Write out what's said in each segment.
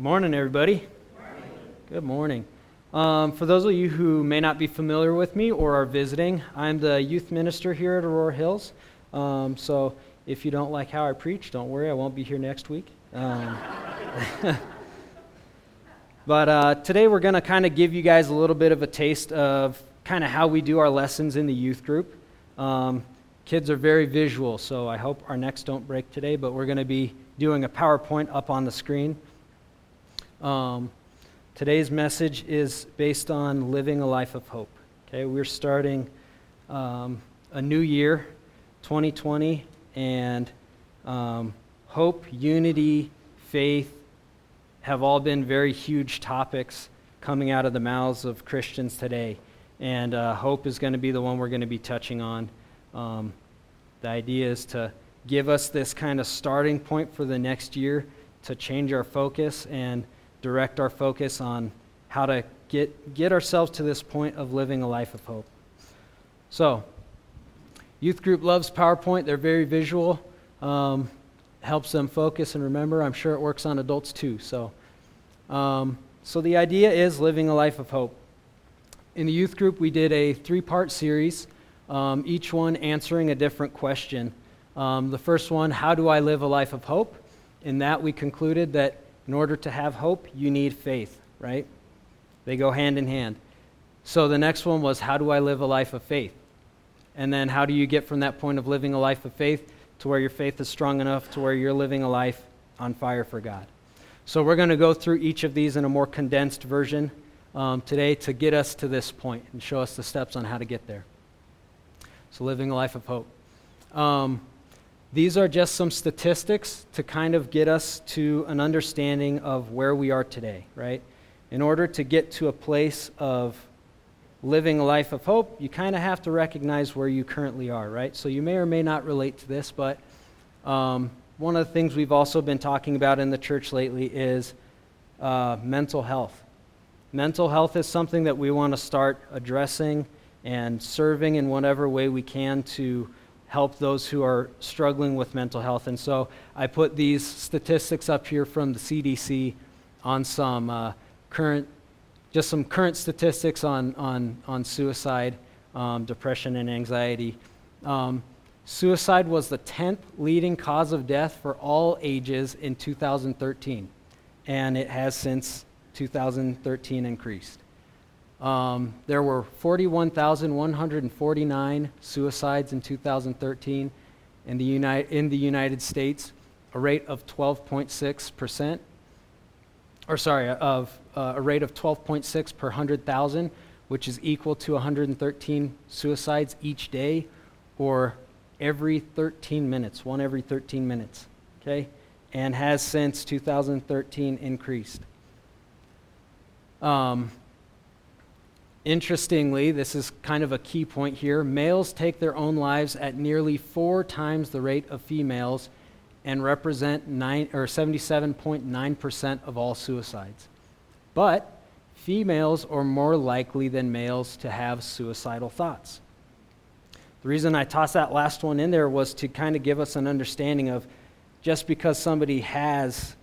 Good morning, everybody. Good morning. For those of you who may not be familiar with me or are visiting, I'm the youth minister here at Aurora Hills. So if you don't like how I preach, don't worry, I won't be here next week. But today we're going to kind of give you guys a little bit of a taste of kind of how we do our lessons in the youth group. Kids are very visual, so I hope our necks don't break today, but we're going to be doing a PowerPoint up on the screen. Today's message is based on living a life of hope. Okay, we're starting a new year, 2020, and hope, unity, faith have all been very huge topics coming out of the mouths of Christians today. And hope is going to be the one we're going to be touching on. The idea is to give us this kind of starting point for the next year to change our focus and direct our focus on how to get ourselves to this point of living a life of hope. So, youth group loves PowerPoint. They're very visual. Helps them focus and remember. I'm sure it works on adults too. So the idea is living a life of hope. In the youth group, we did a 3-part series, each one answering a different question. The first one, how do I live a life of hope? In that, we concluded that in order to have hope, you need faith, right? They go hand in hand. So the next one was, how do I live a life of faith? And then how do you get from that point of living a life of faith to where your faith is strong enough to where you're living a life on fire for God? So we're going to go through each of these in a more condensed version today to get us to this point and show us the steps on how to get there. So living a life of hope. These are just some statistics to kind of get us to an understanding of where we are today, right? In order to get to a place of living a life of hope, you kind of have to recognize where you currently are, right? So you may or may not relate to this, but one of the things we've also been talking about in the church lately is mental health. Mental health is something that we want to start addressing and serving in whatever way we can to help those who are struggling with mental health. And so I put these statistics up here from the CDC on some current statistics on suicide, depression, and anxiety. Suicide was the 10th leading cause of death for all ages in 2013, and it has since 2013 increased. There were 41,149 suicides in 2013 in the United States, a rate of 12.6%, a rate of 12.6 per 100,000, which is equal to 113 suicides each day, or every 13 minutes, one every 13 minutes, okay? And has since 2013 increased. Interestingly, this is kind of a key point here, males take their own lives at nearly 4 times the rate of females and represent 77.9% of all suicides. But females are more likely than males to have suicidal thoughts. The reason I tossed that last one in there was to kind of give us an understanding of just because somebody has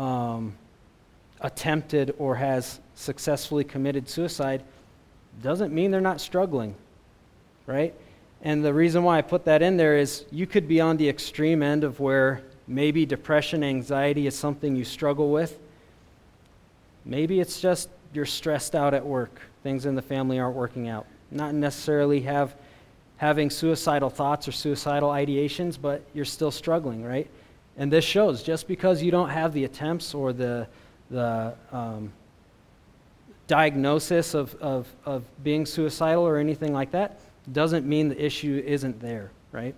attempted or has successfully committed suicide doesn't mean they're not struggling, right? And the reason why I put that in there is you could be on the extreme end of where maybe depression, anxiety is something you struggle with. Maybe it's just you're stressed out at work. Things in the family aren't working out. Not necessarily having suicidal thoughts or suicidal ideations, but you're still struggling, right? And this shows just because you don't have the attempts or the diagnosis of being suicidal or anything like that doesn't mean the issue isn't there, right?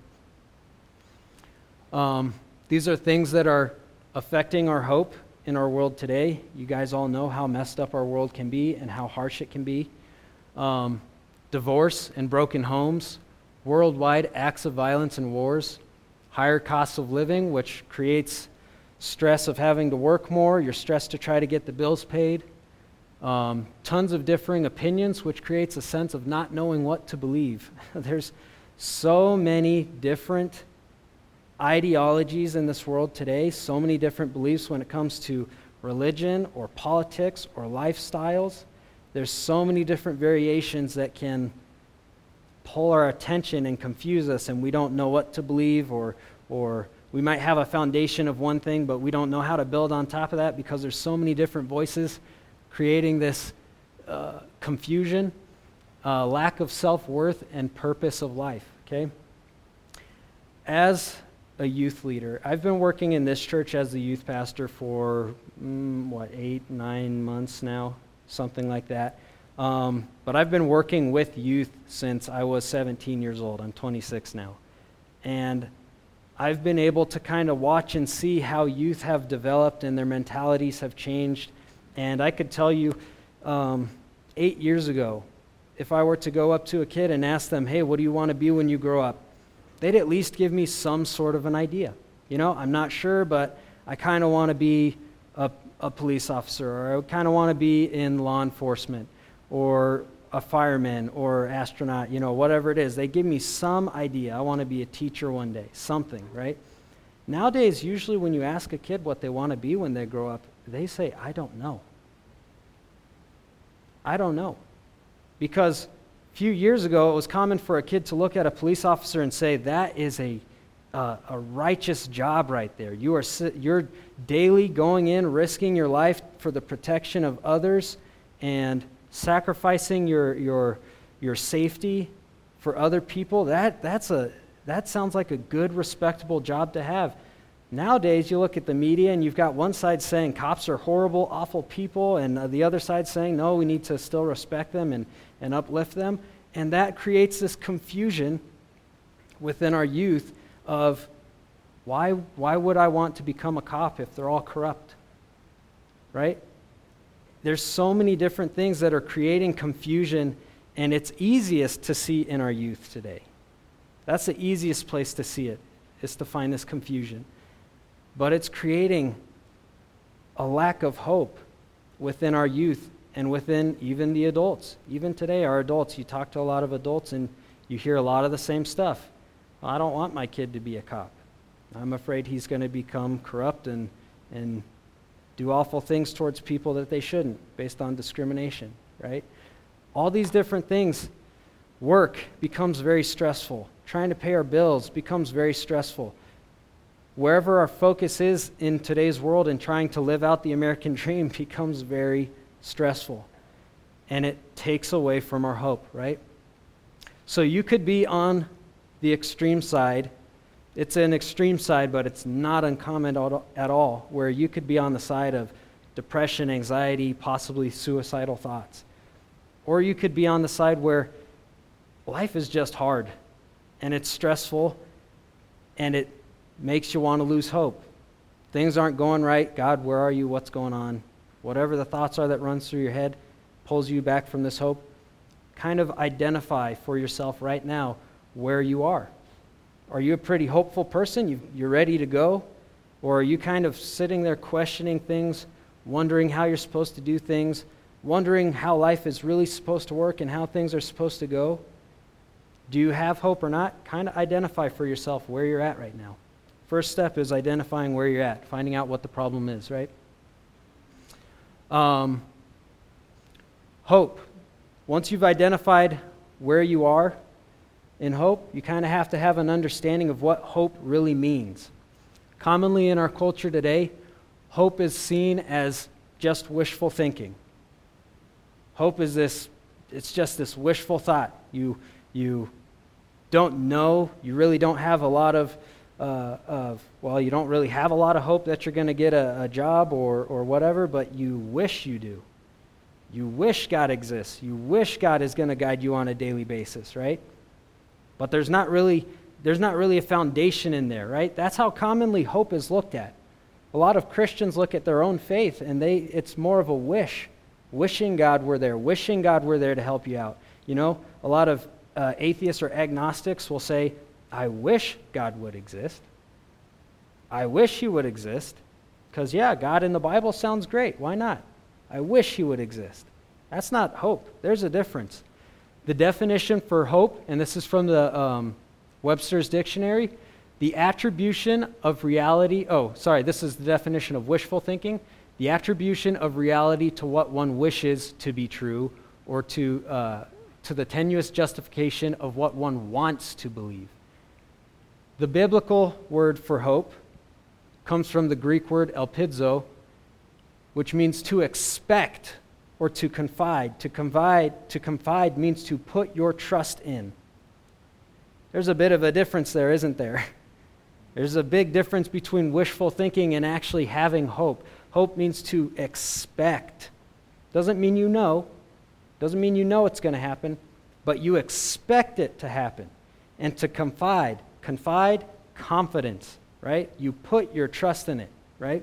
These are things that are affecting our hope in our world today. You guys all know how messed up our world can be and how harsh it can be. Divorce and broken homes, worldwide acts of violence and wars, higher costs of living, which creates stress of having to work more. You're stressed to try to get the bills paid. Tons of differing opinions, which creates a sense of not knowing what to believe. There's so many different ideologies in this world today, so many different beliefs when it comes to religion or politics or lifestyles. There's so many different variations that can pull our attention and confuse us, and we don't know what to believe, or we might have a foundation of one thing, but we don't know how to build on top of that because there's so many different voices creating this confusion, lack of self-worth and purpose of life, okay? As a youth leader, I've been working in this church as the youth pastor for, 8, 9 months now, something like that. But I've been working with youth since I was 17 years old. I'm 26 now. And I've been able to kind of watch and see how youth have developed and their mentalities have changed. And I could tell you, 8 years ago, if I were to go up to a kid and ask them, hey, what do you want to be when you grow up? They'd at least give me some sort of an idea. You know, I'm not sure, but I kind of want to be a police officer, or I kind of want to be in law enforcement, or a fireman, or astronaut, you know, whatever it is. They give me some idea. I want to be a teacher one day, something, right? Nowadays, usually when you ask a kid what they want to be when they grow up, they say, I don't know. I don't know. Because a few years ago, it was common for a kid to look at a police officer and say, that is a righteous job right there. You're daily going in, risking your life for the protection of others and sacrificing your safety for other people. That sounds like a good, respectable job to have. Nowadays, you look at the media and you've got one side saying cops are horrible, awful people, and the other side saying, no, we need to still respect them and uplift them. And that creates this confusion within our youth of why would I want to become a cop if they're all corrupt, right? There's so many different things that are creating confusion, and it's easiest to see in our youth today. That's the easiest place to see it, is to find this confusion. But it's creating a lack of hope within our youth and within even the adults. Even today, our adults, you talk to a lot of adults and you hear a lot of the same stuff. I don't want my kid to be a cop. I'm afraid he's going to become corrupt and do awful things towards people that they shouldn't, based on discrimination, right? All these different things. Work becomes very stressful. Trying to pay our bills becomes very stressful. Wherever our focus is in today's world and trying to live out the American dream becomes very stressful. And it takes away from our hope, right? So you could be on the extreme side. It's an extreme side, but it's not uncommon at all, where you could be on the side of depression, anxiety, possibly suicidal thoughts. Or you could be on the side where life is just hard, and it's stressful, and it makes you want to lose hope. Things aren't going right. God, where are you? What's going on? Whatever the thoughts are that runs through your head pulls you back from this hope. Kind of identify for yourself right now where you are. Are you a pretty hopeful person? You're ready to go? Or are you kind of sitting there questioning things, wondering how you're supposed to do things, wondering how life is really supposed to work and how things are supposed to go? Do you have hope or not? Kind of identify for yourself where you're at right now. First step is identifying where you're at, finding out what the problem is, right? Hope. Once you've identified where you are in hope, you kind of have to have an understanding of what hope really means. Commonly in our culture today, hope is seen as just wishful thinking. Hope is it's just this wishful thought. You don't know, you really don't have a lot of you don't really have a lot of hope that you're going to get a job or whatever, but you wish you do. You wish God exists. You wish God is going to guide you on a daily basis, right? But there's not really a foundation in there, right? That's how commonly hope is looked at. A lot of Christians look at their own faith, and it's more of a wish, wishing God were there to help you out. You know, a lot of atheists or agnostics will say, I wish God would exist. I wish he would exist. Because, God in the Bible sounds great. Why not? I wish he would exist. That's not hope. There's a difference. The definition for hope, and this is from the Webster's Dictionary, the attribution of reality. This is the definition of wishful thinking. the attribution of reality to what one wishes to be true, or to the tenuous justification of what one wants to believe. The biblical word for hope comes from the Greek word elpidzo, which means to expect or to confide. To confide means to put your trust in. There's a bit of a difference there, isn't there? There's a big difference between wishful thinking and actually having hope. Hope means to expect. Doesn't mean you know. Doesn't mean you know it's going to happen, but you expect it to happen. And to confide, confidence, right? You put your trust in it, right?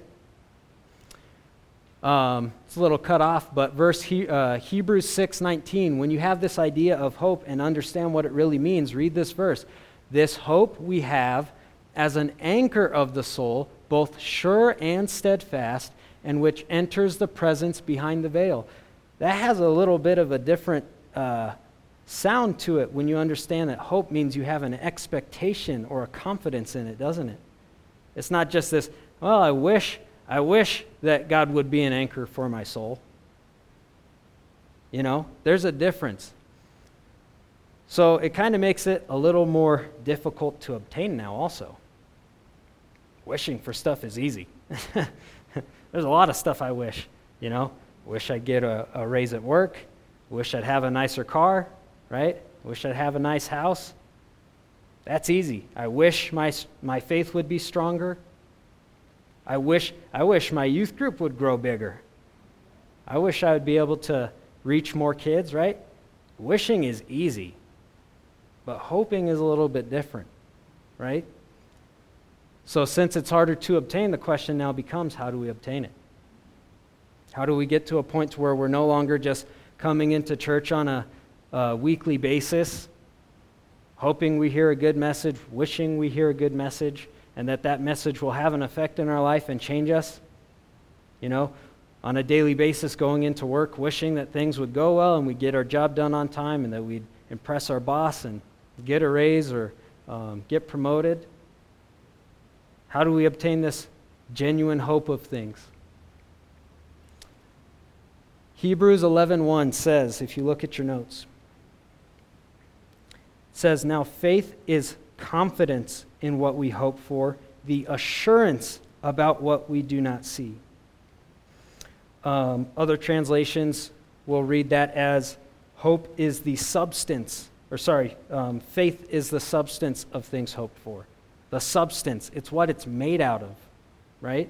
It's a little cut off, but Hebrews 6:19, when you have this idea of hope and understand what it really means, read this verse. This hope we have as an anchor of the soul, both sure and steadfast, and which enters the presence behind the veil. That has a little bit of a different sound to it when you understand that hope means you have an expectation or a confidence in it, doesn't it? It's not just this, well, I wish that God would be an anchor for my soul. You know, there's a difference. So it kind of makes it a little more difficult to obtain now also. Wishing for stuff is easy. There's a lot of stuff I wish, you know. Wish I'd get a raise at work. Wish I'd have a nicer car, right? Wish I'd have a nice house. That's easy. I wish my faith would be stronger. I wish my youth group would grow bigger. I wish I would be able to reach more kids, right? Wishing is easy, but hoping is a little bit different, right? So since it's harder to obtain, the question now becomes, how do we obtain it? How do we get to a point to where we're no longer just coming into church on a weekly basis, hoping we hear a good message, wishing we hear a good message, and that message will have an effect in our life and change us? You know, on a daily basis going into work, wishing that things would go well and we'd get our job done on time and that we'd impress our boss and get a raise or get promoted. How do we obtain this genuine hope of things? Hebrews 11:1 says, if you look at your notes, it says, now faith is confidence in what we hope for, the assurance about what we do not see. Other translations will read that as hope is the substance, faith is the substance of things hoped for. The substance, it's what it's made out of, right?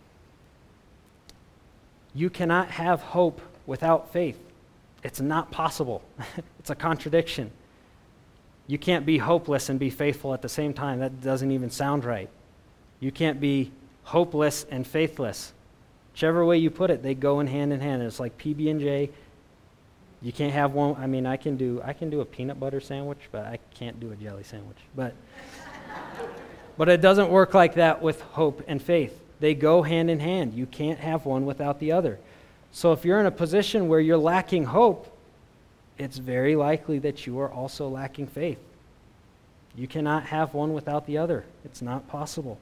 You cannot have hope without faith. It's not possible. It's a contradiction. You can't be hopeless and be faithful at the same time. That doesn't even sound right. You can't be hopeless and faithless. Whichever way you put it, they go in hand. It's like PB&J. You can't have one. I mean, I can do a peanut butter sandwich, but I can't do a jelly sandwich. But it doesn't work like that with hope and faith. They go hand in hand. You can't have one without the other. So if you're in a position where you're lacking hope, it's very likely that you are also lacking faith. You cannot have one without the other. It's not possible.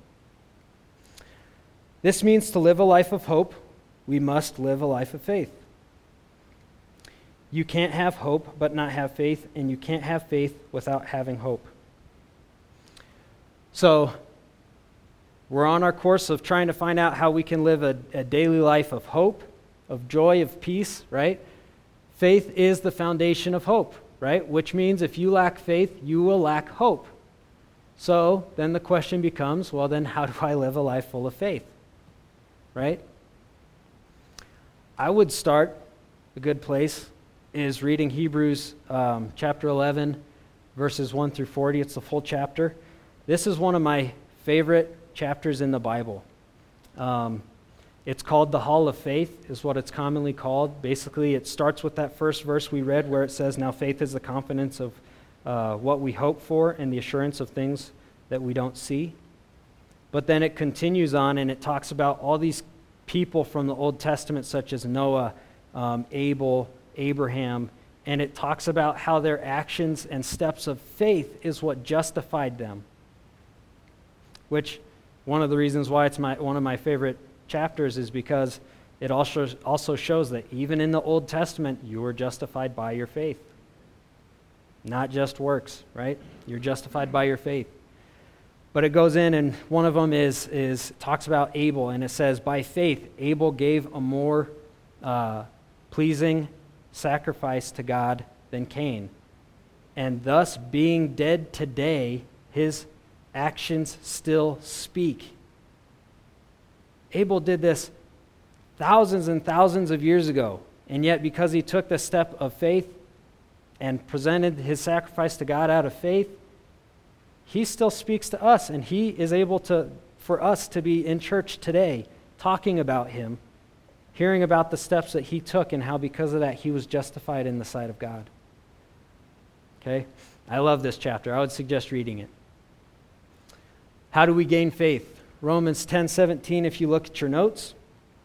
This means to live a life of hope, we must live a life of faith. You can't have hope but not have faith, and you can't have faith without having hope. So, we're on our course of trying to find out how we can live a daily life of hope, of joy, of peace, right? Faith is the foundation of hope, right? Which means if you lack faith, you will lack hope. So, then the question becomes, well, then how do I live a life full of faith, right? I would start, a good place, is reading Hebrews chapter 11, verses 1 through 40. It's the full chapter. This is one of my favorite chapters in the Bible. It's called the Hall of Faith, is what it's commonly called. Basically, it starts with that first verse we read where it says, now faith is the confidence of what we hope for and the assurance of things that we don't see. But then it continues on and it talks about all these people from the Old Testament such as Noah, Abel, Abraham, and it talks about how their actions and steps of faith is what justified them. Which, one of the reasons why it's one of my favorite chapters is because it also shows that even in the Old Testament, you were justified by your faith. Not just works, right? You're justified by your faith. But it goes in, and one of them is talks about Abel, and it says, by faith, Abel gave a more pleasing sacrifice to God than Cain. And thus, being dead today, his actions still speak. Abel did this thousands and thousands of years ago, and yet because he took the step of faith and presented his sacrifice to God out of faith, he still speaks to us, and he is able for us to be in church today, talking about him, hearing about the steps that he took and how because of that he was justified in the sight of God. Okay? I love this chapter. I would suggest reading it. How do we gain faith? Romans 10:17, if you look at your notes,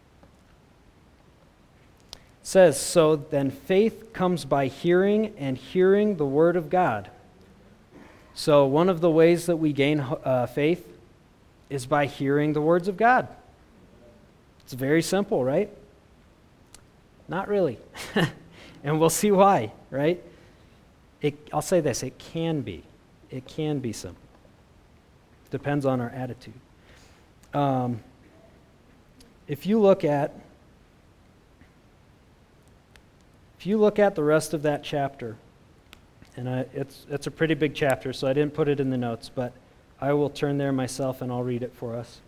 says, so then faith comes by hearing, and hearing the word of God. So one of the ways that we gain faith is by hearing the words of God. It's very simple, right? Not really. And we'll see why, right? I'll say this, it can be. It can be simple. Depends on our attitude. If you look at the rest of that chapter, and it's a pretty big chapter, so I didn't put it in the notes, but I will turn there myself and I'll read it for us.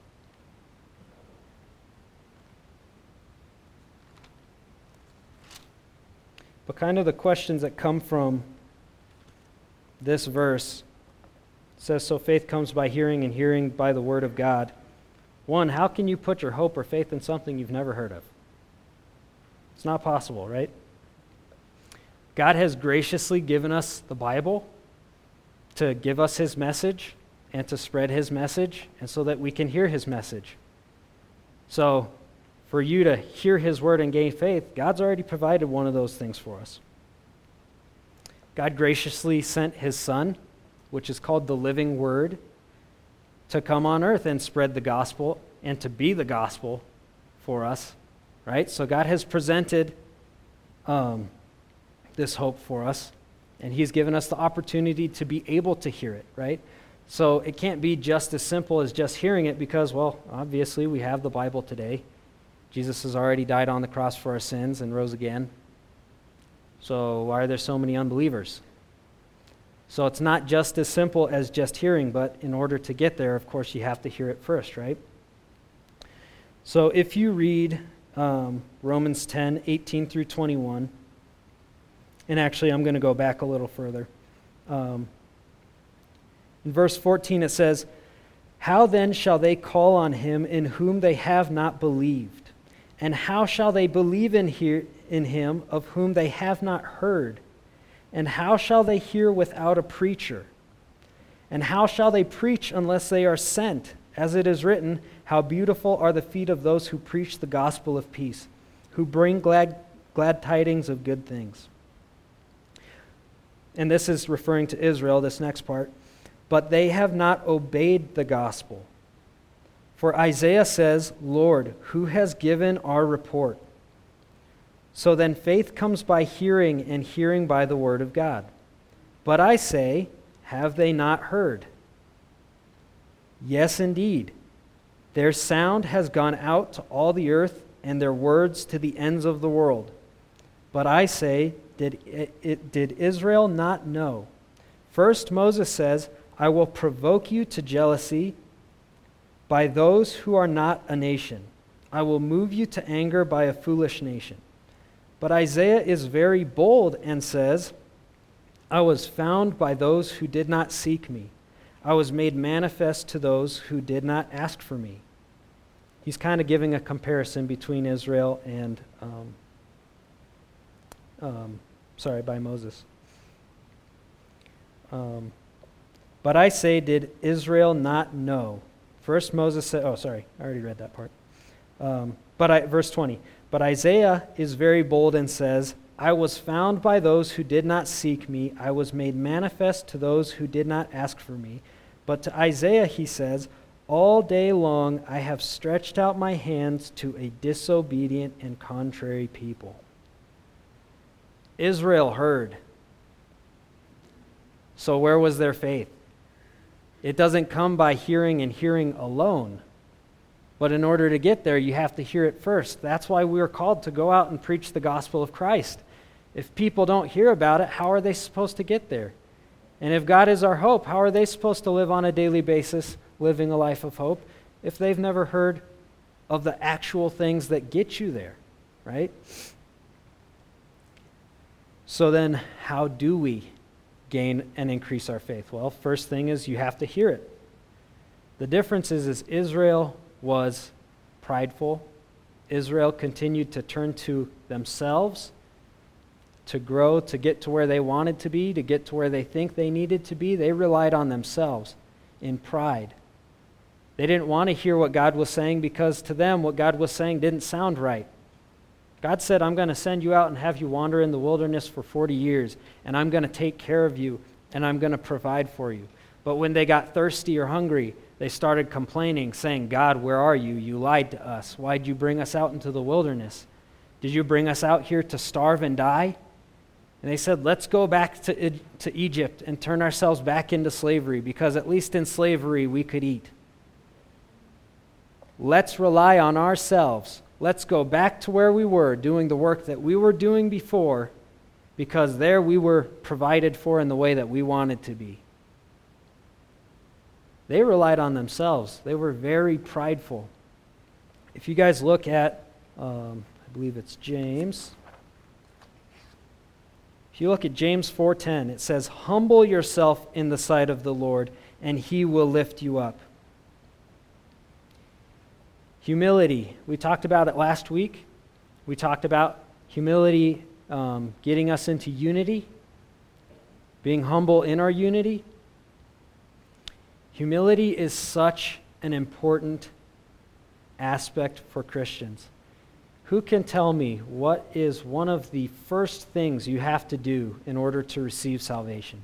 But kind of the questions that come from this verse says, so faith comes by hearing, and hearing by the word of God. One, how can you put your hope or faith in something you've never heard of? It's not possible, right? God has graciously given us the Bible to give us his message and to spread his message, and so that we can hear his message. So for you to hear his word and gain faith, God's already provided one of those things for us. God graciously sent his Son, which is called the living word, to come on earth and spread the gospel and to be the gospel for us, right? So God has presented this hope for us, and he's given us the opportunity to be able to hear it, right? So it can't be just as simple as just hearing it because, well, obviously we have the Bible today. Jesus has already died on the cross for our sins and rose again. So why are there so many unbelievers? So it's not just as simple as just hearing, but in order to get there, of course, you have to hear it first, right? So if you read Romans 10:18 through 21, and actually I'm going to go back a little further. In verse 14 it says, how then shall they call on him in whom they have not believed? And how shall they believe in him of whom they have not heard? And how shall they hear without a preacher? And how shall they preach unless they are sent? As it is written, how beautiful are the feet of those who preach the gospel of peace, who bring glad tidings of good things. And this is referring to Israel, this next part. But they have not obeyed the gospel. For Isaiah says, Lord, who has given our report? So then faith comes by hearing, and hearing by the word of God. But I say, have they not heard? Yes, indeed. Their sound has gone out to all the earth, and their words to the ends of the world. But I say, did Israel not know? First Moses says, I will provoke you to jealousy by those who are not a nation. I will move you to anger by a foolish nation. But Isaiah is very bold and says, I was found by those who did not seek me. I was made manifest to those who did not ask for me. He's kind of giving a comparison between Israel and, by Moses. But I say, did Israel not know? First Moses said, I already read that part. Verse 20, but Isaiah is very bold and says, I was found by those who did not seek me. I was made manifest to those who did not ask for me. But to Isaiah he says, All day long I have stretched out my hands to a disobedient and contrary people. Israel heard. So where was their faith? It doesn't come by hearing and hearing alone. But in order to get there, you have to hear it first. That's why we are called to go out and preach the gospel of Christ. If people don't hear about it, how are they supposed to get there? And if God is our hope, how are they supposed to live on a daily basis, living a life of hope, if they've never heard of the actual things that get you there, right? So then, how do we gain and increase our faith? Well, first thing is you have to hear it. The difference is Israel was prideful. Israel continued to turn to themselves to grow, to get to where they wanted to be, to get to where they think they needed to be. They relied on themselves in pride. They didn't want to hear what God was saying because to them what God was saying didn't sound right. God said, I'm going to send you out and have you wander in the wilderness for 40 years, and I'm going to take care of you, and I'm going to provide for you. But when they got thirsty or hungry, they started complaining, saying, God, where are you? You lied to us. Why'd you bring us out into the wilderness? Did you bring us out here to starve and die? And they said, let's go back to Egypt and turn ourselves back into slavery, because at least in slavery we could eat. Let's rely on ourselves. Let's go back to where we were, doing the work that we were doing before, because there we were provided for in the way that we wanted to be. They relied on themselves. They were very prideful. If you guys look at, I believe it's James. If you look at James 4:10, it says, humble yourself in the sight of the Lord, and he will lift you up. Humility. We talked about it last week. We talked about humility getting us into unity, being humble in our unity. Humility is such an important aspect for Christians. Who can tell me what is one of the first things you have to do in order to receive salvation?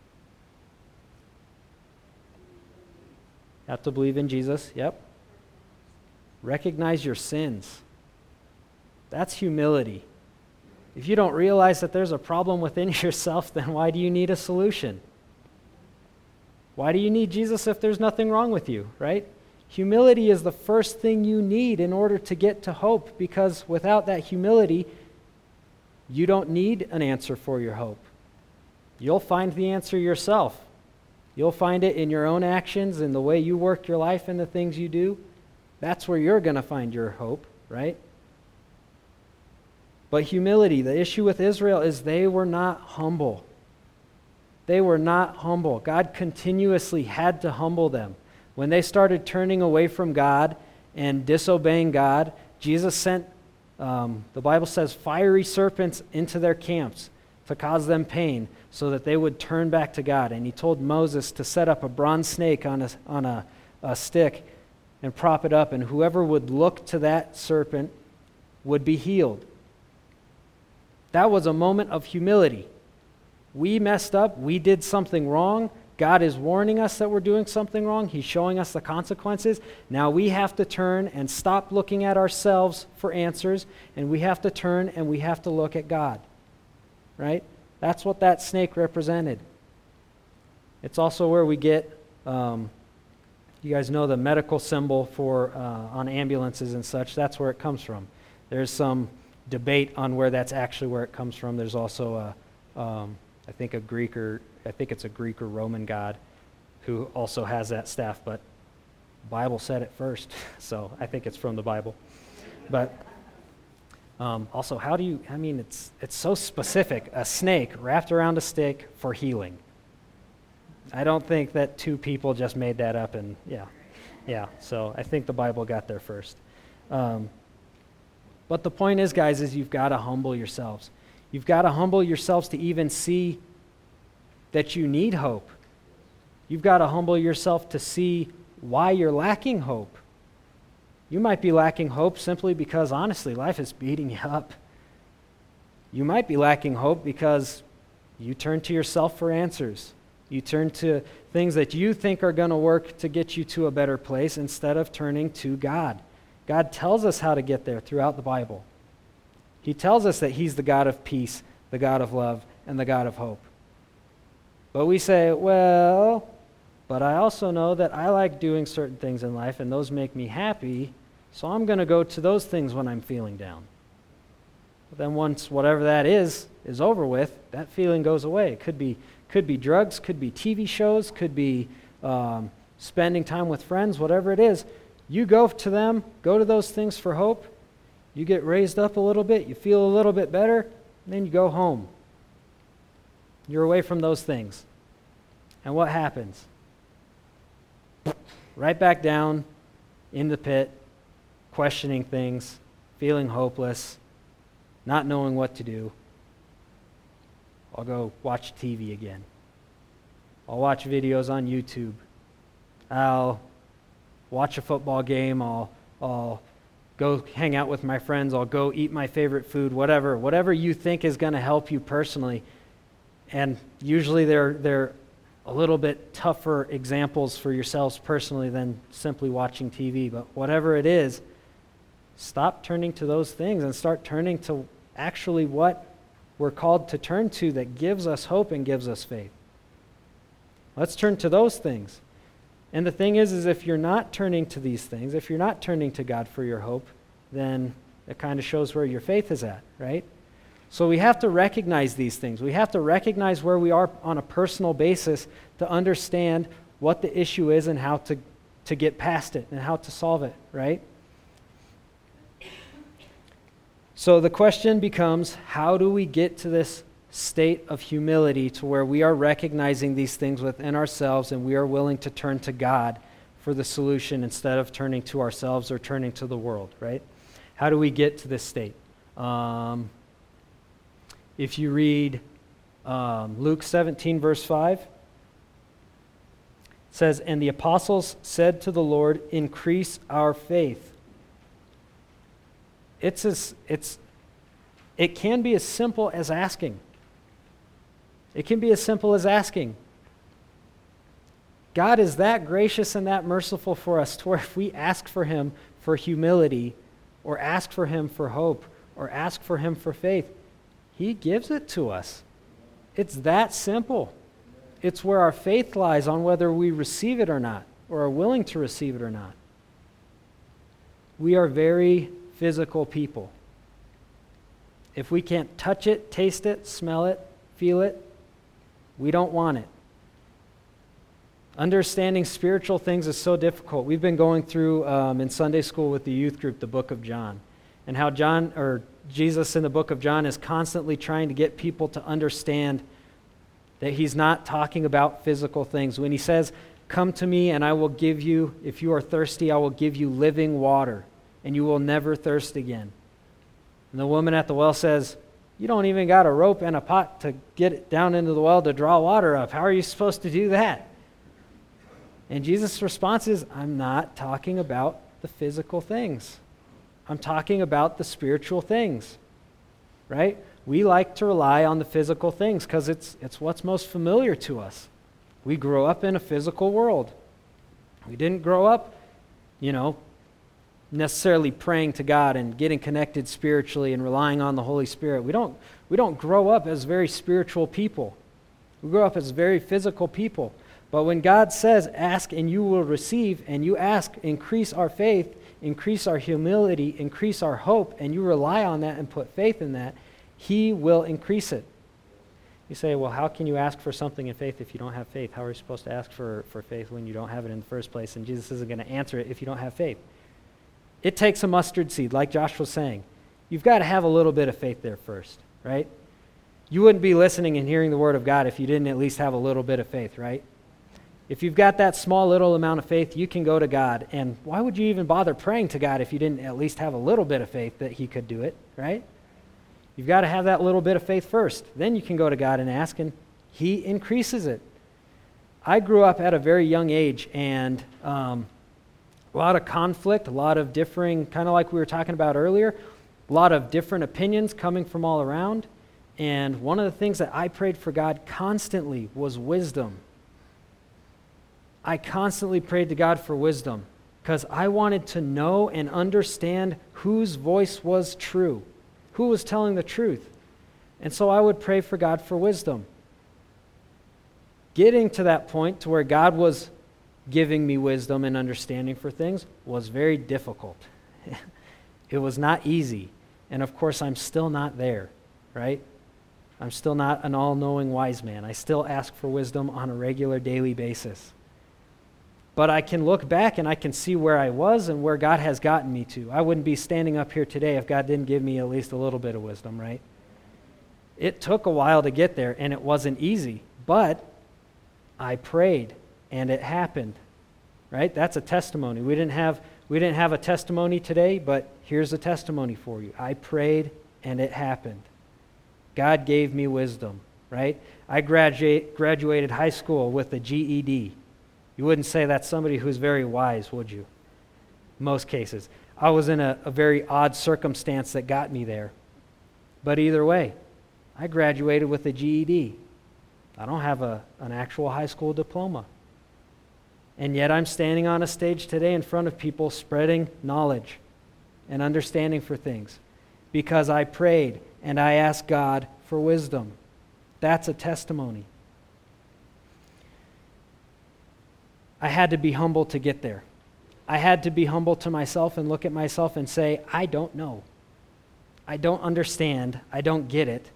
You have to believe in Jesus, yep. Recognize your sins. That's humility. If you don't realize that there's a problem within yourself, then why do you need a solution? Why do you need Jesus if there's nothing wrong with you, right? Humility is the first thing you need in order to get to hope, because without that humility, you don't need an answer for your hope. You'll find the answer yourself. You'll find it in your own actions, in the way you work your life and the things you do. That's where you're going to find your hope, right? But humility, the issue with Israel is they were not humble. They were not humble. God continuously had to humble them. When they started turning away from God and disobeying God, Jesus sent, the Bible says, fiery serpents into their camps to cause them pain so that they would turn back to God. And he told Moses to set up a bronze snake on a stick and prop it up, and whoever would look to that serpent would be healed. That was a moment of humility. We messed up. We did something wrong. God is warning us that we're doing something wrong. He's showing us the consequences. Now we have to turn and stop looking at ourselves for answers, and we have to turn and we have to look at God. Right? That's what that snake represented. It's also where we get, you guys know the medical symbol for on ambulances and such. That's where it comes from. There's some debate on where that's actually where it comes from. There's also I think it's a Greek or Roman god who also has that staff, but the Bible said it first, so I think it's from the Bible. But also, it's so specific, a snake wrapped around a stick for healing. I don't think that two people just made that up, and so I think the Bible got there first. But the point is, guys, is you've got to humble yourselves. You've got to humble yourselves to even see that you need hope. You've got to humble yourself to see why you're lacking hope. You might be lacking hope simply because, honestly, life is beating you up. You might be lacking hope because you turn to yourself for answers. You turn to things that you think are going to work to get you to a better place instead of turning to God. God tells us how to get there throughout the Bible. He tells us that He's the God of peace, the God of love, and the God of hope. But we say, well, but I also know that I like doing certain things in life, and those make me happy, so I'm going to go to those things when I'm feeling down. But then once whatever that is over with, that feeling goes away. It could be drugs, could be TV shows, could be spending time with friends, whatever it is. You go to them, go to those things for hope. You get raised up a little bit, you feel a little bit better, and then you go home. You're away from those things. And what happens? Right back down in the pit, questioning things, feeling hopeless, not knowing what to do. I'll go watch TV again. I'll watch videos on YouTube. I'll watch a football game. I'll go hang out with my friends. I'll go eat my favorite food, whatever you think is going to help you personally. And usually they're a little bit tougher examples for yourselves personally than simply watching TV. But whatever it is, stop turning to those things and start turning to actually what we're called to turn to that gives us hope and gives us faith. Let's turn to those things. And the thing is if you're not turning to these things, if you're not turning to God for your hope, then it kind of shows where your faith is at, right? So we have to recognize these things. We have to recognize where we are on a personal basis to understand what the issue is and how to get past it and how to solve it, right? So the question becomes, how do we get to this state of humility to where we are recognizing these things within ourselves and we are willing to turn to God for the solution instead of turning to ourselves or turning to the world, right? How do we get to this state? If you read Luke 17, verse 5, it says, "And the apostles said to the Lord, 'Increase our faith.'" It can be as simple as asking. It can be as simple as asking. God is that gracious and that merciful for us to where if we ask for Him for humility or ask for Him for hope or ask for Him for faith, He gives it to us. It's that simple. It's where our faith lies on whether we receive it or not, or are willing to receive it or not. We are very physical people. If we can't touch it, taste it, smell it, feel it, we don't want it. Understanding spiritual things is so difficult. We've been going through in Sunday school with the youth group the book of John, and how Jesus in the book of John is constantly trying to get people to understand that He's not talking about physical things. When He says, "Come to me and I will give you, if you are thirsty, I will give you living water, and you will never thirst again." And the woman at the well says, "You don't even got a rope and a pot to get it down into the well to draw water up. How are you supposed to do that?" And Jesus' response is, "I'm not talking about the physical things. I'm talking about the spiritual things," right? We like to rely on the physical things because it's what's most familiar to us. We grew up in a physical world. We didn't grow up, necessarily praying to God and getting connected spiritually and relying on the Holy Spirit. We don't grow up as very spiritual people. We grow up as very physical people. But when God says, "Ask and you will receive," and you ask, increase our faith, increase our humility, increase our hope, and you rely on that and put faith in that, He will increase it. You say, well, how can you ask for something in faith if you don't have faith? How are you supposed to ask for faith when you don't have it in the first place? And Jesus isn't going to answer it if you don't have faith. It takes a mustard seed, like Josh was saying. You've got to have a little bit of faith there first, right? You wouldn't be listening and hearing the Word of God if you didn't at least have a little bit of faith, right? If you've got that small little amount of faith, you can go to God. And why would you even bother praying to God if you didn't at least have a little bit of faith that He could do it, right? You've got to have that little bit of faith first. Then you can go to God and ask, and He increases it. I grew up at a very young age, and a lot of conflict, a lot of differing, kind of like we were talking about earlier, a lot of different opinions coming from all around. And one of the things that I prayed for God constantly was wisdom. I constantly prayed to God for wisdom because I wanted to know and understand whose voice was true, who was telling the truth. And so I would pray for God for wisdom. Getting to that point to where God was giving me wisdom and understanding for things was very difficult. It was not easy. And of course, I'm still not there, right? I'm still not an all-knowing wise man. I still ask for wisdom on a regular daily basis. But I can look back and I can see where I was and where God has gotten me to. I wouldn't be standing up here today if God didn't give me at least a little bit of wisdom, right? It took a while to get there, and it wasn't easy. But I prayed, and it happened, right? That's a testimony. We didn't have a testimony today, but here's a testimony for you. I prayed, and it happened. God gave me wisdom, right? I graduated high school with a GED. You wouldn't say that's somebody who's very wise, would you? Most cases. I was in a very odd circumstance that got me there. But either way, I graduated with a GED. I don't have an actual high school diploma. And yet I'm standing on a stage today in front of people spreading knowledge and understanding for things because I prayed and I asked God for wisdom. That's a testimony. I had to be humble to get there. I had to be humble to myself and look at myself and say, I don't know. I don't understand. I don't get it.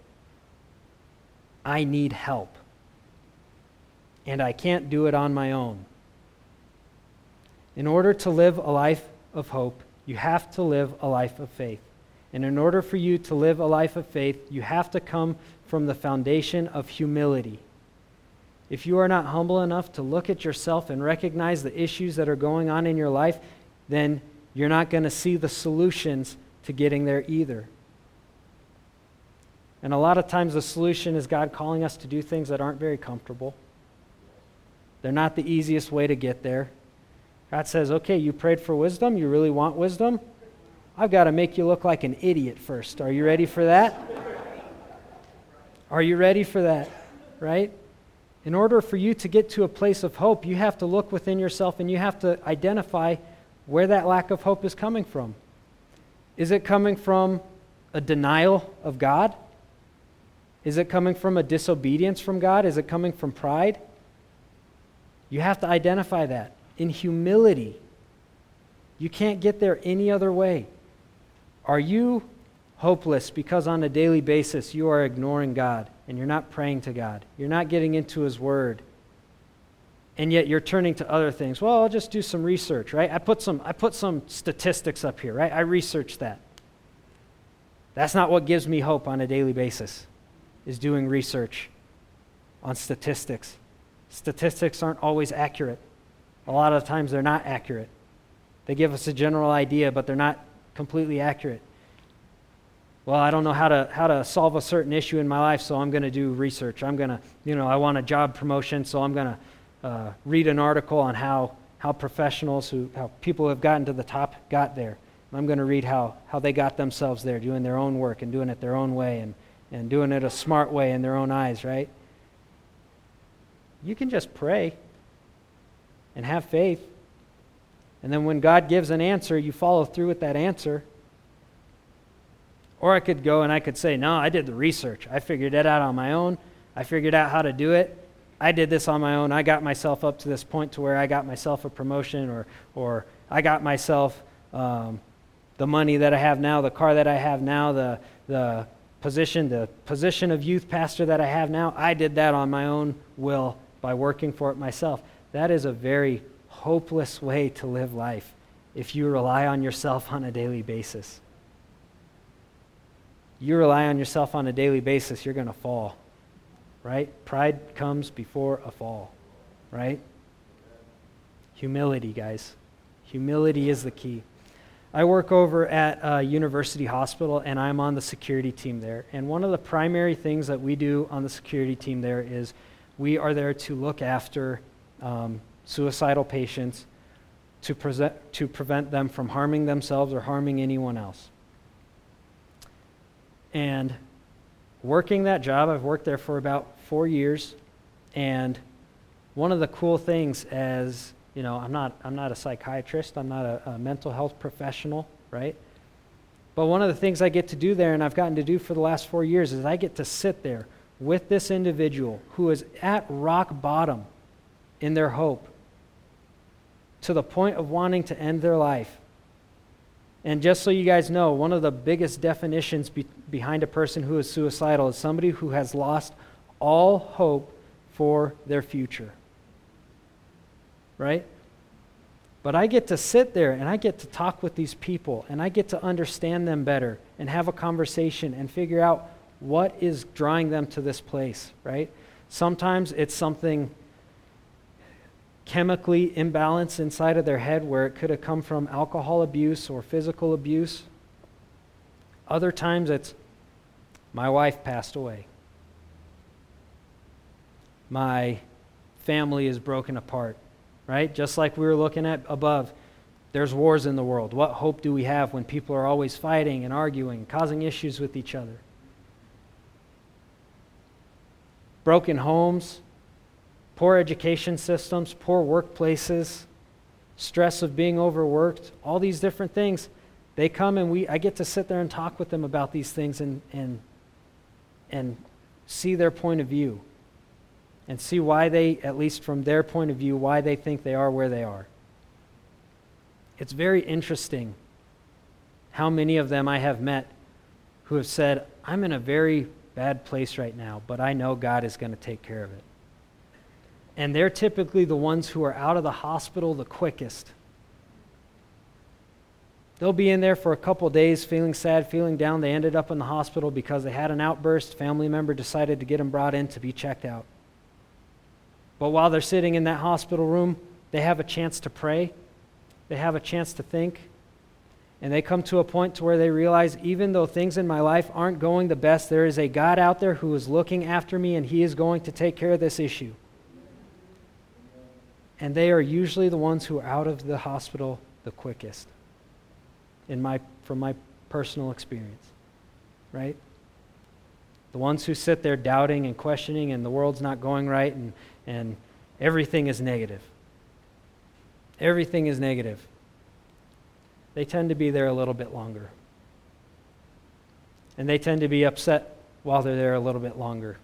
I need help. And I can't do it on my own. In order to live a life of hope, you have to live a life of faith. And in order for you to live a life of faith, you have to come from the foundation of humility. If you are not humble enough to look at yourself and recognize the issues that are going on in your life, then you're not going to see the solutions to getting there either. And a lot of times the solution is God calling us to do things that aren't very comfortable. They're not the easiest way to get there. God says, okay, you prayed for wisdom. You really want wisdom? I've got to make you look like an idiot first. Are you ready for that? Are you ready for that? Right? In order for you to get to a place of hope, you have to look within yourself and you have to identify where that lack of hope is coming from. Is it coming from a denial of God? Is it coming from a disobedience from God? Is it coming from pride? You have to identify that in humility. You can't get there any other way. Are you hopeless because on a daily basis you are ignoring God and you're not praying to God? You're not getting into His Word. And yet you're turning to other things. Well, I'll just do some research, right? I put some statistics up here, right? I researched that. That's not what gives me hope on a daily basis, is doing research on statistics. Statistics aren't always accurate. A lot of times they're not accurate. They give us a general idea, but they're not completely accurate. Well, I don't know how to solve a certain issue in my life, so I'm going to do research. I'm going to, I want a job promotion, so I'm going to read an article on how professionals, how people who have gotten to the top got there. I'm going to read how they got themselves there, doing their own work and doing it their own way and doing it a smart way in their own eyes, right? You can just pray and have faith. And then when God gives an answer, you follow through with that answer. Or I could go and I could say, no, I did the research. I figured it out on my own. I figured out how to do it. I did this on my own. I got myself up to this point to where I got myself a promotion or I got myself the money that I have now, the car that I have now, the position of youth pastor that I have now. I did that on my own will by working for it myself. That is a very hopeless way to live life if you rely on yourself on a daily basis. You rely on yourself on a daily basis, you're going to fall, right? Pride comes before a fall, right? Humility, guys. Humility is the key. I work over at University Hospital, and I'm on the security team there. And one of the primary things that we do on the security team there is we are there to look after suicidal patients to prevent them from harming themselves or harming anyone else. And working that job, I've worked there for about 4 years, and one of the cool things as, I'm not a psychiatrist, I'm not a mental health professional, right? But one of the things I get to do there, and I've gotten to do for the last 4 years, is I get to sit there with this individual who is at rock bottom in their hope, to the point of wanting to end their life. And just so you guys know, one of the biggest definitions behind a person who is suicidal is somebody who has lost all hope for their future. Right? But I get to sit there and I get to talk with these people and I get to understand them better and have a conversation and figure out what is drawing them to this place, right? Sometimes it's something chemically imbalanced inside of their head where it could have come from alcohol abuse or physical abuse. Other times it's, my wife passed away. My family is broken apart, right? Just like we were looking at above, there's wars in the world. What hope do we have when people are always fighting and arguing, causing issues with each other? Broken homes, poor education systems, poor workplaces, stress of being overworked, all these different things, they come and I get to sit there and talk with them about these things and see their point of view and see why they, at least from their point of view, why they think they are where they are. It's very interesting how many of them I have met who have said, I'm in a very bad place right now, but I know God is going to take care of it. And they're typically the ones who are out of the hospital the quickest. They'll be in there for a couple days feeling sad, feeling down. They ended up in the hospital because they had an outburst. Family member decided to get them brought in to be checked out. But while they're sitting in that hospital room, they have a chance to pray. They have a chance to think. And they come to a point to where they realize, even though things in my life aren't going the best, there is a God out there who is looking after me and He is going to take care of this issue. And they are usually the ones who are out of the hospital the quickest, from my personal experience, right? The ones who sit there doubting and questioning and the world's not going right and everything is negative. Everything is negative. They tend to be there a little bit longer. And they tend to be upset while they're there a little bit longer.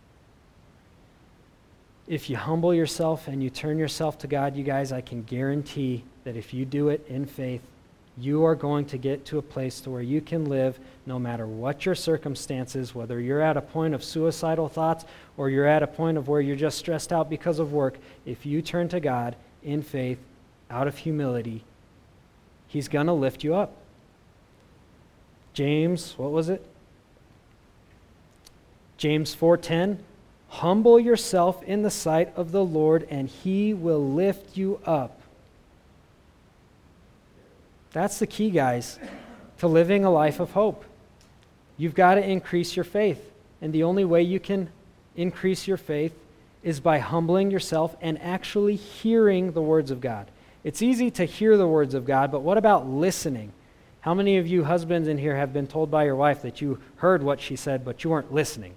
If you humble yourself and you turn yourself to God, you guys, I can guarantee that if you do it in faith, you are going to get to a place to where you can live no matter what your circumstances, whether you're at a point of suicidal thoughts or you're at a point of where you're just stressed out because of work. If you turn to God in faith, out of humility, He's going to lift you up. James, what was it? James 4:10, humble yourself in the sight of the Lord and He will lift you up. That's the key, guys, to living a life of hope. You've got to increase your faith. And the only way you can increase your faith is by humbling yourself and actually hearing the words of God. It's easy to hear the words of God, but what about listening? How many of you husbands in here have been told by your wife that you heard what she said, but you weren't listening?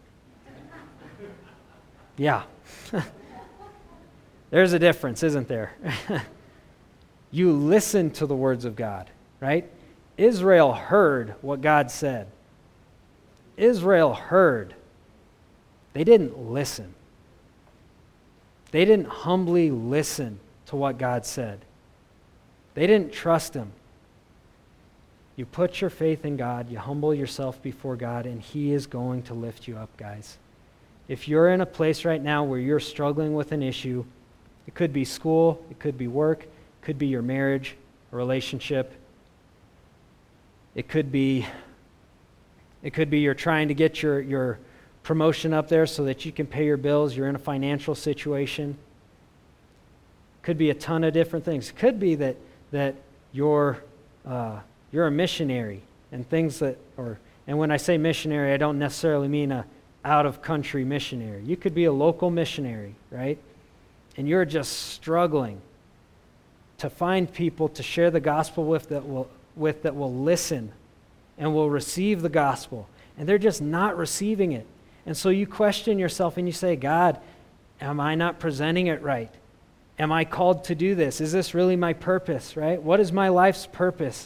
Yeah. There's a difference, isn't there? You listen to the words of God, right? Israel heard what God said. Israel heard. They didn't listen. They didn't humbly listen to what God said. They didn't trust Him. You put your faith in God, you humble yourself before God, and He is going to lift you up, guys. If you're in a place right now where you're struggling with an issue, it could be school, it could be work, it could be your marriage, a relationship. It could be you're trying to get your promotion up there so that you can pay your bills. You're in a financial situation. Could be a ton of different things. It could be that you're a missionary and things that, and when I say missionary, I don't necessarily mean a out-of-country missionary. You could be a local missionary, right? And you're just struggling to find people to share the gospel with that will listen and will receive the gospel. And they're just not receiving it. And so you question yourself and you say, God, Am I not presenting it right? Am I called to do this? Is this really my purpose, right? What is my life's purpose?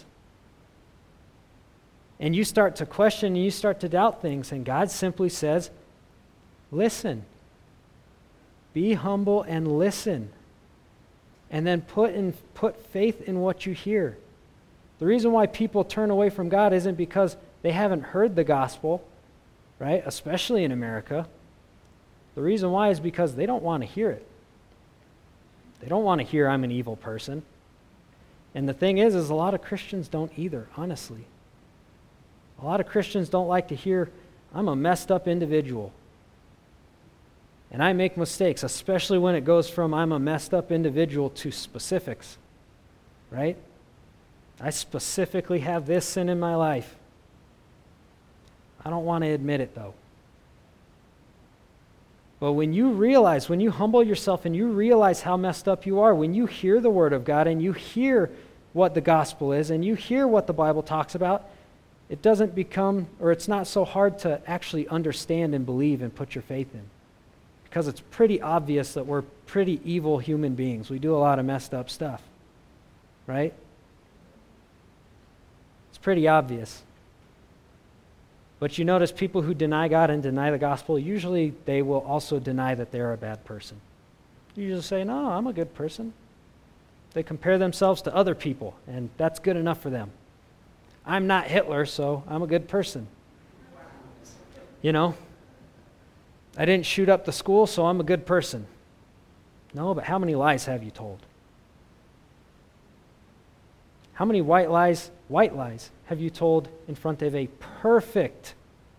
And you start to question and you start to doubt things, and God simply says, listen. Be humble and listen. And then put faith in what you hear. The reason why people turn away from God isn't because they haven't heard the gospel, right? Especially in America. The reason why is because they don't want to hear it. They don't want to hear I'm an evil person. And the thing is a lot of Christians don't either, honestly. A lot of Christians don't like to hear I'm a messed up individual. And I make mistakes, especially when it goes from I'm a messed up individual to specifics, right? I specifically have this sin in my life. I don't want to admit it, though. But when you humble yourself and you realize how messed up you are, when you hear the Word of God and you hear what the gospel is and you hear what the Bible talks about, it doesn't become, or it's not so hard to actually understand and believe and put your faith in. Because it's pretty obvious that we're pretty evil human beings. We do a lot of messed up stuff, right? It's pretty obvious. But you notice people who deny God and deny the gospel, usually they will also deny that they're a bad person. You just say, no, I'm a good person. They compare themselves to other people, and that's good enough for them. I'm not Hitler, so I'm a good person. You know? I didn't shoot up the school, so I'm a good person. No, but how many lies have you told? How many white lies have you told in front of a perfect,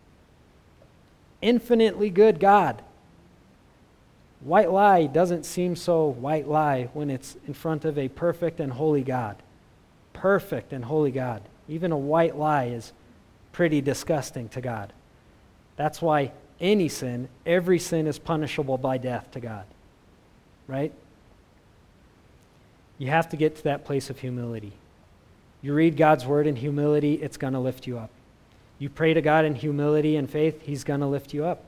infinitely good God? White lie doesn't seem so white lie when it's in front of a perfect and holy God. Perfect and holy God. Even a white lie is pretty disgusting to God. That's why every sin is punishable by death to God. Right? You have to get to that place of humility. You read God's word in humility, it's going to lift you up. You pray to God in humility and faith, He's going to lift you up.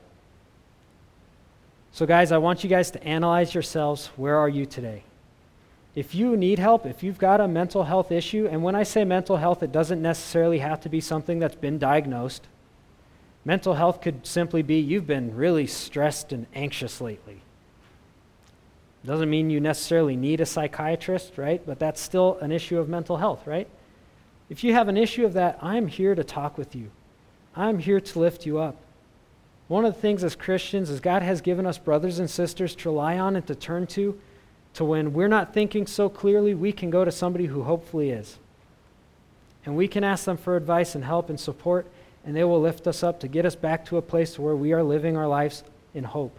So guys, I want you guys to analyze yourselves. Where are you today? If you need help, if you've got a mental health issue, and when I say mental health, it doesn't necessarily have to be something that's been diagnosed. Mental health could simply be you've been really stressed and anxious lately. Doesn't mean you necessarily need a psychiatrist, right? But that's still an issue of mental health, right? If you have an issue of that, I'm here to talk with you. I'm here to lift you up. One of the things as Christians is God has given us brothers and sisters to rely on and to turn to when we're not thinking so clearly, we can go to somebody who hopefully is. And we can ask them for advice and help and support, and they will lift us up to get us back to a place where we are living our lives in hope.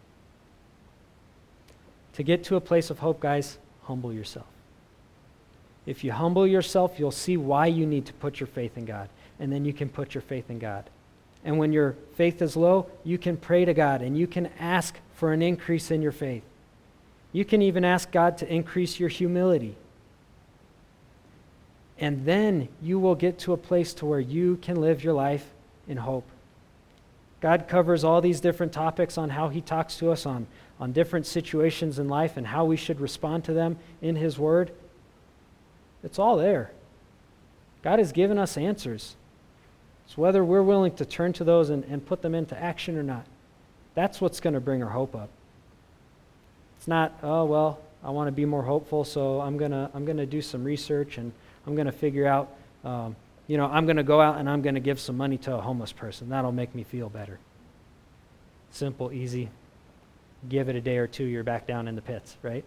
To get to a place of hope, guys, humble yourself. If you humble yourself, you'll see why you need to put your faith in God, and then you can put your faith in God. And when your faith is low, you can pray to God, and you can ask for an increase in your faith. You can even ask God to increase your humility. And then you will get to a place to where you can live your life in hope. God covers all these different topics on how He talks to us on different situations in life and how we should respond to them in His Word. It's all there. God has given us answers. It's whether we're willing to turn to those and put them into action or not. That's what's going to bring our hope up. It's not, oh, well, I want to be more hopeful, so I'm gonna do some research and I'm going to figure out, I'm going to go out and I'm going to give some money to a homeless person. That'll make me feel better. Simple, easy. Give it a day or two, you're back down in the pits, right?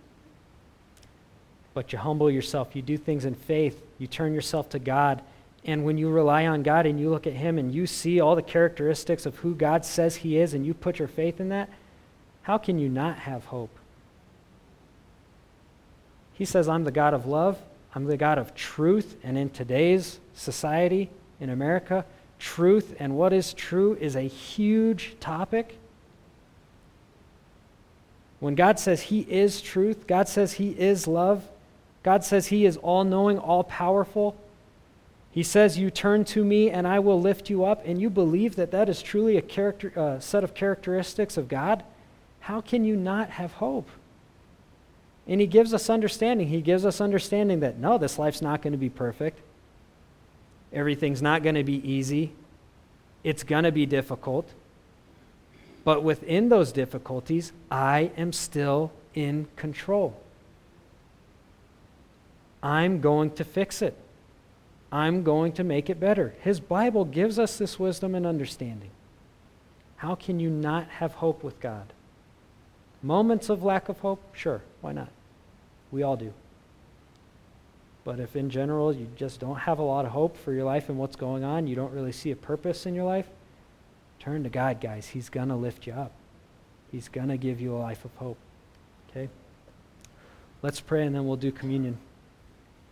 But you humble yourself. You do things in faith. You turn yourself to God. And when you rely on God and you look at Him and you see all the characteristics of who God says He is and you put your faith in that, how can you not have hope? He says, I'm the God of love. I'm the God of truth. And in today's society, in America, truth and what is true is a huge topic. When God says He is truth, God says He is love, God says He is all-knowing, all-powerful, He says, you turn to me and I will lift you up, and you believe that that is truly a set of characteristics of God, How can you not have hope? And he gives us understanding. He gives us understanding that, no, this life's not going to be perfect. Everything's not going to be easy. It's going to be difficult. But within those difficulties, I am still in control. I'm going to fix it. I'm going to make it better. His Bible gives us this wisdom and understanding. How can you not have hope with God? Moments of lack of hope? Sure, why not? We all do. But if in general you just don't have a lot of hope for your life and what's going on, you don't really see a purpose in your life, turn to God, guys. He's going to lift you up. He's going to give you a life of hope. Okay? Let's pray and then we'll do communion.